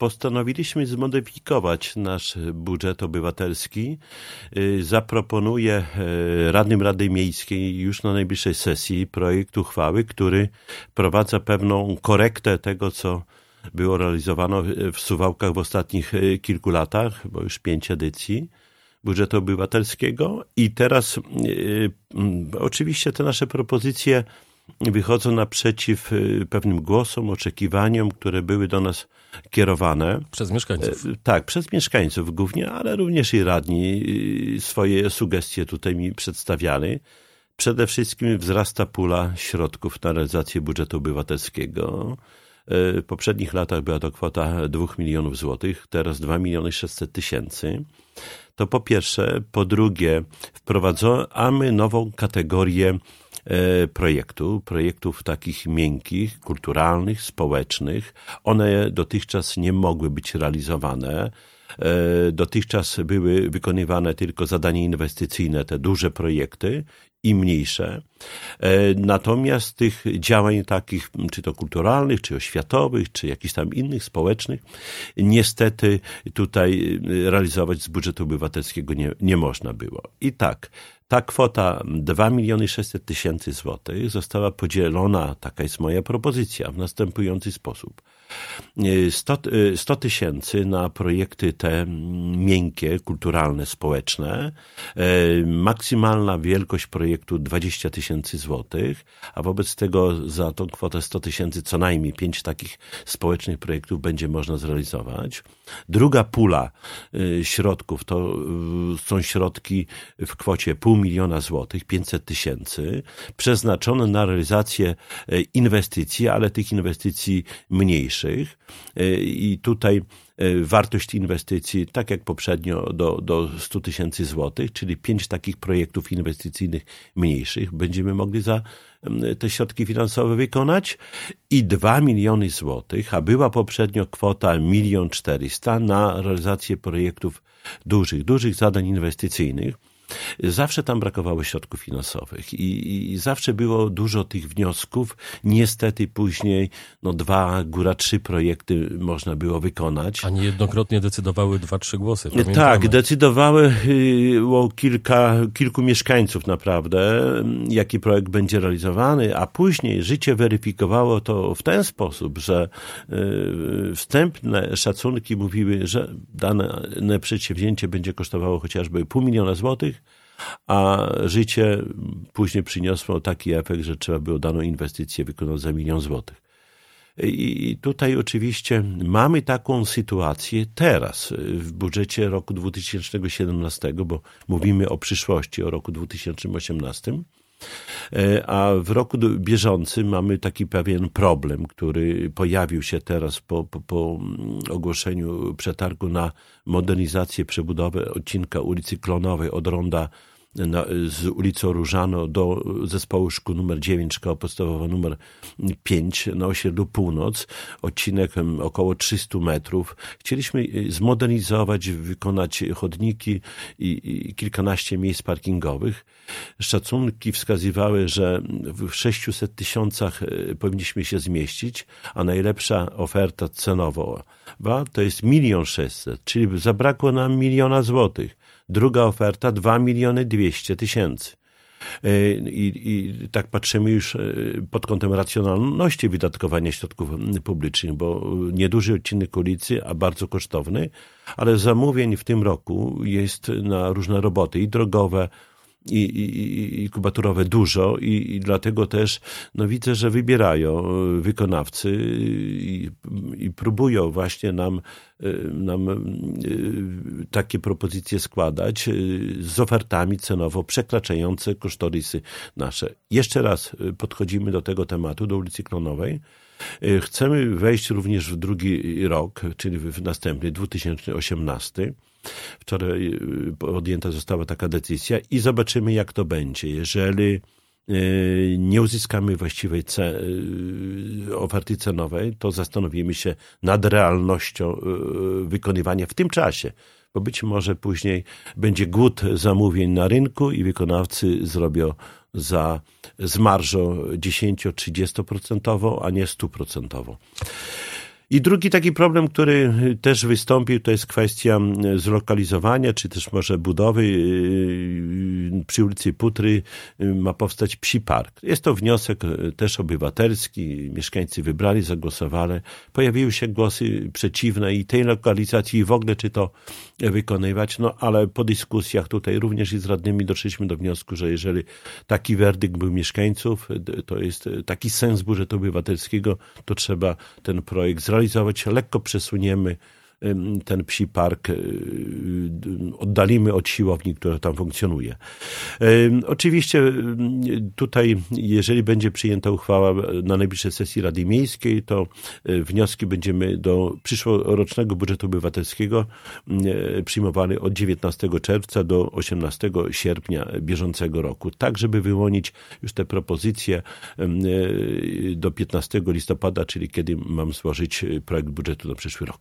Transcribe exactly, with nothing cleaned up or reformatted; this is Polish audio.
postanowiliśmy zmodyfikować nasz budżet obywatelski. Zaproponuję radnym Rady Miejskiej już na najbliższej sesji projekt uchwały, który wprowadza pewną korektę tego, co było realizowane w Suwałkach w ostatnich kilku latach, bo już pięć edycji budżetu obywatelskiego. I teraz y, y, oczywiście te nasze propozycje wychodzą naprzeciw pewnym głosom, oczekiwaniom, które były do nas kierowane. Przez mieszkańców. Tak, przez mieszkańców głównie, ale również i radni swoje sugestie tutaj mi przedstawiali. Przede wszystkim wzrasta pula środków na realizację budżetu obywatelskiego. W poprzednich latach była to kwota dwóch milionów złotych, teraz dwa miliony sześćset tysięcy. To po pierwsze. Po drugie, wprowadzamy nową kategorię projektu, projektów takich miękkich, kulturalnych, społecznych. One dotychczas nie mogły być realizowane. Dotychczas były wykonywane tylko zadania inwestycyjne, te duże projekty i mniejsze. Natomiast tych działań takich, czy to kulturalnych, czy oświatowych, czy jakichś tam innych społecznych, niestety tutaj realizować z budżetu obywatelskiego nie, nie można było. I tak, ta kwota dwa miliony sześćset tysięcy złotych została podzielona, taka jest moja propozycja, w następujący sposób. sto tysięcy na projekty te miękkie, kulturalne, społeczne. Maksymalna wielkość projektu dwadzieścia tysięcy złotych, a wobec tego za tą kwotę sto tysięcy co najmniej pięć takich społecznych projektów będzie można zrealizować. Druga pula środków to są środki w kwocie pół miliona złotych, pięćset tysięcy, przeznaczone na realizację inwestycji, ale tych inwestycji mniejszych. I tutaj wartość inwestycji, tak jak poprzednio, do, do stu tysięcy złotych, czyli pięć takich projektów inwestycyjnych mniejszych będziemy mogli za te środki finansowe wykonać i dwa miliony złotych, a była poprzednio kwota milion czterysta na realizację projektów dużych, dużych zadań inwestycyjnych. Zawsze tam brakowało środków finansowych i, i zawsze było dużo tych wniosków. Niestety później no dwa, góra trzy projekty można było wykonać. A niejednokrotnie decydowały dwa, trzy głosy. Pamiętamy. Tak, decydowały o kilka, kilku mieszkańców naprawdę, jaki projekt będzie realizowany, a później życie weryfikowało to w ten sposób, że wstępne szacunki mówiły, że dane przedsięwzięcie będzie kosztowało chociażby pół miliona złotych, a życie później przyniosło taki efekt, że trzeba było daną inwestycję wykonać za milion złotych. I tutaj oczywiście mamy taką sytuację teraz w budżecie roku dwa tysiące siedemnastego, bo mówimy o przyszłości, o roku dwa tysiące osiemnastym, a w roku bieżącym mamy taki pewien problem, który pojawił się teraz po, po, po ogłoszeniu przetargu na modernizację, przebudowę odcinka ulicy Klonowej od ronda na, z ulicą Różano do zespołu szkół numer dziewięć, szkoła podstawowa numer pięć na osiedlu Północ, odcinek około trzysta metrów. Chcieliśmy zmodernizować, wykonać chodniki i, i kilkanaście miejsc parkingowych. Szacunki wskazywały, że w sześciuset tysiącach powinniśmy się zmieścić, a najlepsza oferta cenowa to jest milion sześćset, czyli zabrakło nam miliona złotych. Druga oferta dwa miliony dwieście tysięcy. I, I tak patrzymy już pod kątem racjonalności wydatkowania środków publicznych, bo nieduży odcinek ulicy, a bardzo kosztowny, ale zamówień w tym roku jest na różne roboty i drogowe, i, i, i kubaturowe dużo i, i dlatego też no widzę, że wybierają wykonawcy i, i próbują właśnie nam, nam takie propozycje składać z ofertami cenowo przekraczające kosztorysy nasze. Jeszcze raz podchodzimy do tego tematu, do ulicy Klonowej. Chcemy wejść również w drugi rok, czyli w następny, dwa tysiące osiemnasty. Wczoraj podjęta została taka decyzja i zobaczymy, jak to będzie. Jeżeli nie uzyskamy właściwej ce- oferty cenowej, to zastanowimy się nad realnością wykonywania w tym czasie, bo być może później będzie głód zamówień na rynku i wykonawcy zrobią za, z marżą dziesięcio do trzydziestu procent, a nie stu procent. I drugi taki problem, który też wystąpił, to jest kwestia zlokalizowania, czy też może budowy przy ulicy Putry ma powstać Psi Park. Jest to wniosek też obywatelski, mieszkańcy wybrali, zagłosowali. Pojawiły się głosy przeciwne i tej lokalizacji i w ogóle czy to wykonywać, no ale po dyskusjach tutaj również i z radnymi doszliśmy do wniosku, że jeżeli taki werdykt był mieszkańców, to jest taki sens budżetu obywatelskiego, to trzeba ten projekt zrealizować. Lekko przesuniemy ten Psi Park, oddalimy od siłowni, która tam funkcjonuje. Oczywiście tutaj, jeżeli będzie przyjęta uchwała na najbliższej sesji Rady Miejskiej, to wnioski będziemy do przyszłorocznego budżetu obywatelskiego przyjmowali od dziewiętnastego czerwca do osiemnastego sierpnia bieżącego roku, tak żeby wyłonić już te propozycje do piętnastego listopada, czyli kiedy mam złożyć projekt budżetu na przyszły rok.